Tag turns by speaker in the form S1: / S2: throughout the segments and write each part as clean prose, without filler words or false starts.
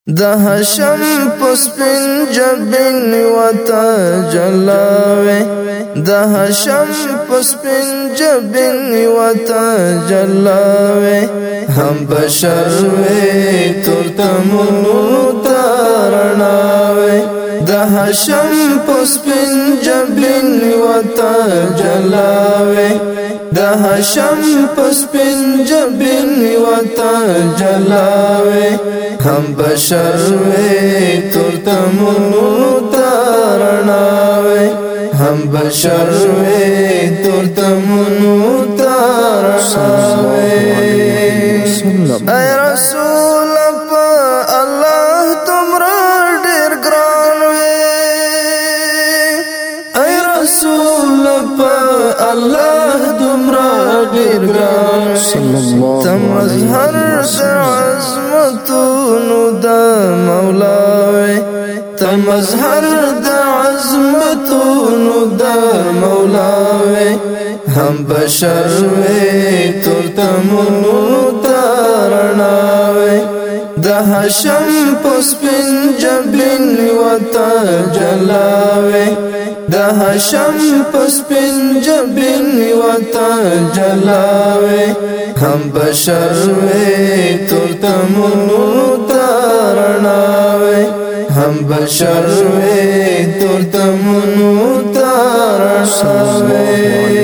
S1: د هشم پسپین جبین وتا جلاوه د هشم پسپین جبین وتا جلاوه هم بشر وی ترتمونو تارناوه د هشم پسپین جبین وتا جلاوه د هشم پسپین جبین وتا جلاوه هم بشر وی ترتمونو تارناوه هم بشر وی ترتمونو تارناوه اے رسول پا اللہ تمرا ډیر ګران وی اے رسول پا اللہ تمرا ډیر ګران تم مظهر عظمتونو دا مولاوی تم مظهر دا عظمتونو دا مولاوی هم بشر وی ترتمونو تارناوی د هشم پسپین جبین وتا جلاوی د هشم پسپین جبین وتا جلاوی هم بشر وی ترتمونو تارناوی هم بشر وی ترتمونو تارناوی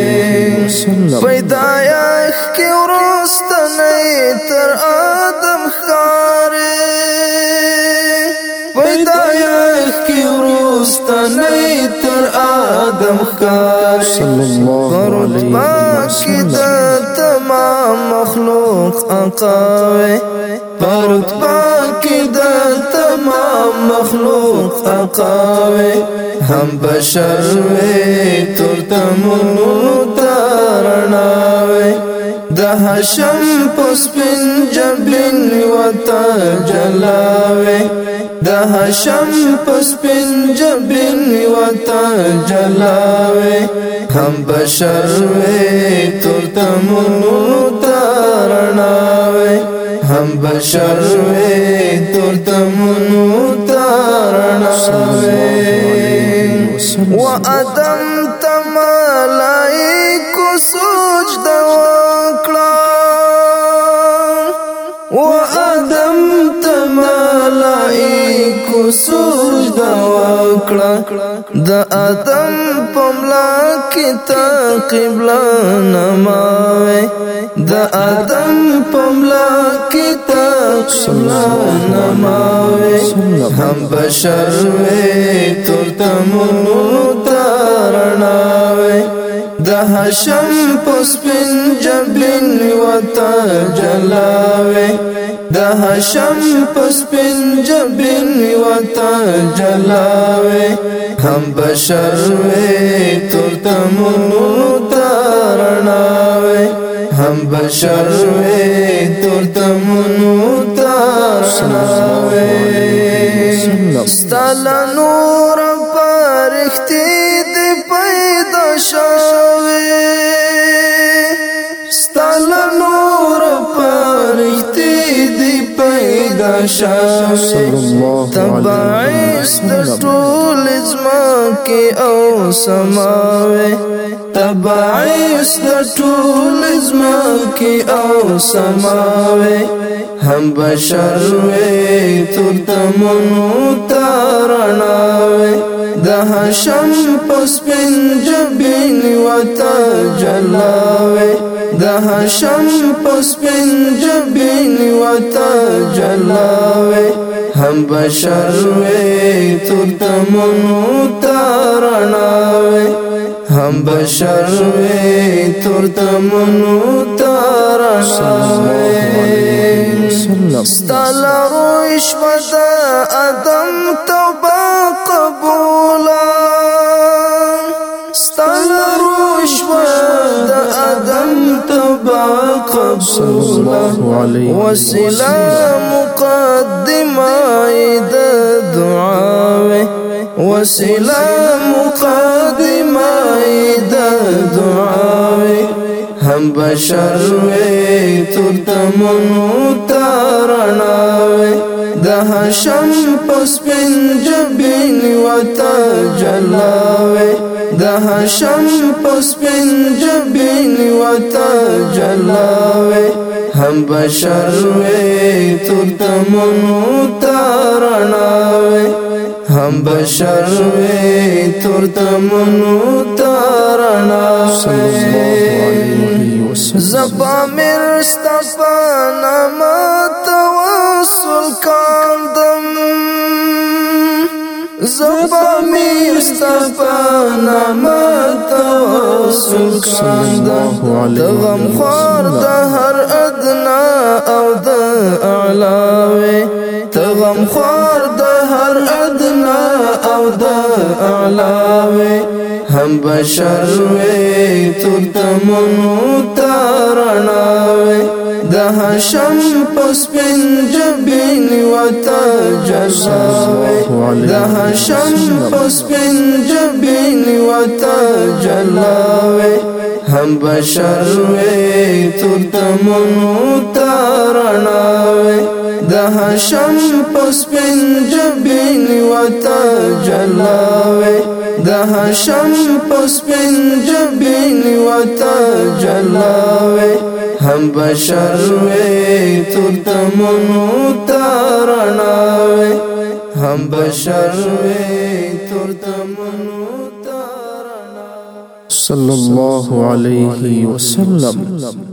S1: پیدایش کی ورستنی تر آدم خاری پیدایش کی ورستنی تر آدم خاری فرطبا کی دا تمام مخلوق آقاوی فرطبا کی دا تمام مخلوق آقاوی هم بشر وی ترتمونو تارناوی د هشم پسپین جبین وتا جلاوی د هشم پسپین جبین وتا جلاوی هم بشر وی ترتمونو تارناوی هم بشر وی ترتمونو تارناوی و ادم تملائکو سجده وکړه و ادم تملائکو سجده وکړه د ادم پملا کې تا قبله نماوي د ادم پملا کې تا قبله نماوي هم بشر وی ترتمونو تارناوي د هشم پسپین جبین وتا جلاوی د هشم پسپین جبین وتا جلاوی هم بشر وی ترتمونو تارناوی هم بشر وی ترتمونو تارناوی ستال نور پرختی دی پیدا شوی ستال نور پرختی دی پیدا شوی تبعیس در طول ازماکی او سماوی تبعیس در طول ازماکی او سماوی هم بشر وی ترتمونو تارناوی د هشم پسپین جبین وتا جلاوی د هشم پسپین جبین وتا جلاوی هم بشر وی ترتمونو تارناوی هم بشر وی ترتمونو تارناوی ستال روش ودا ادم توبه قبولا ستال روش ودا ادم توبه قبولا وسیله مقدمه د دعاوی وسیله مقدمه د دعاوی هم بشر وی ترتمونو تارناوی د هاشم پسپین جبین وتا جلاوي د هاشم پسپین جبین وتا جلاوي هم بشر وي ترتمنو تارناوي هم بشر وي ترتمنو تارناوي زبا مرستفا نما توسل کاندم زبا مرستفا نما توسل کاندم دغم خوار ده هر ادنا او ده اعلاوي تغم خوار ده هر ادنا او ده اعلاوي هم بشر وي ترتمنو تارناوي د هاشم پسپین جبین وتا جلاوي د هاشم پسپین جبین وتا جلاوي هم بشر وي ترتمنو تارناوي د هاشم پسپین جبین وتا جلاوي د هاشم پسپین جبین وتا جلاوي هم بشر وي ترتمنو تارناوي هم بشر وي ترتمنو تارناوي
S2: صلى الله عليه وسلم.